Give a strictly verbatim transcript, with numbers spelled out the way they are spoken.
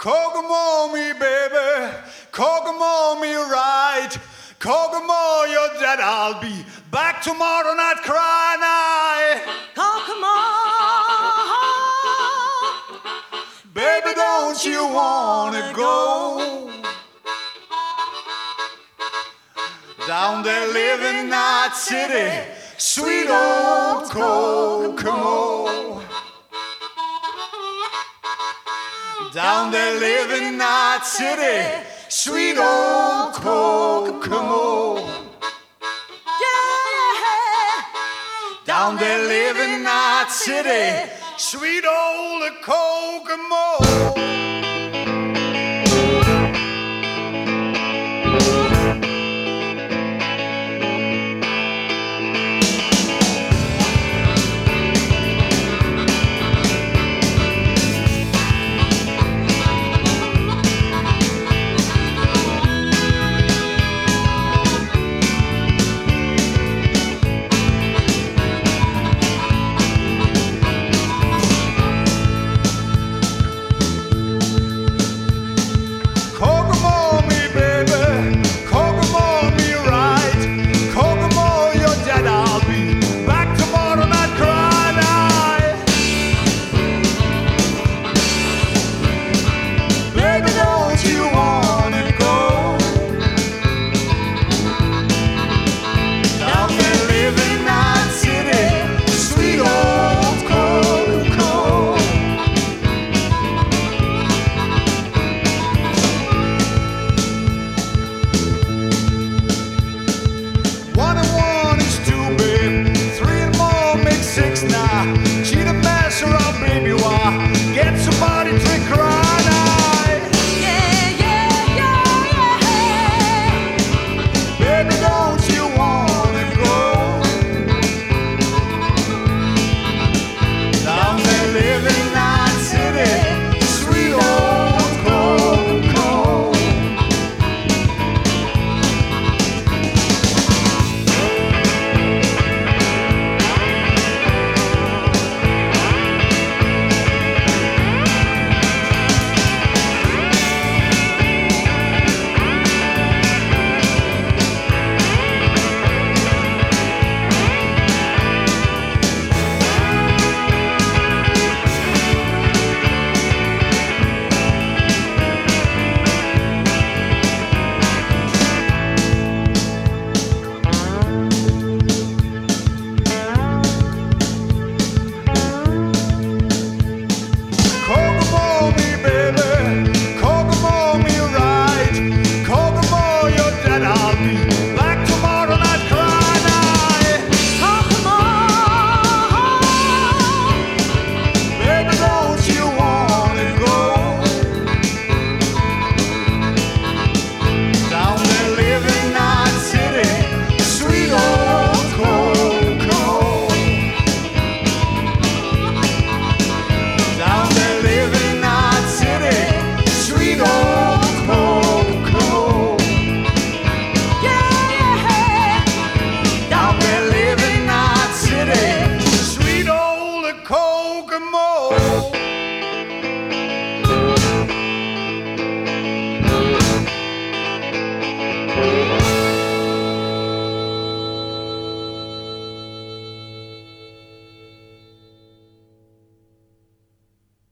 Kokomo me, baby, Kokomo me right. Kokomo, you're dead, I'll be back tomorrow night crying I. Kokomo, baby, don't you wanna go down there living in Night City, sweet old Kokomo. Down there living in Night City, sweet old Kokomo. yeah. Down there living in Night City, sweet old Kokomo.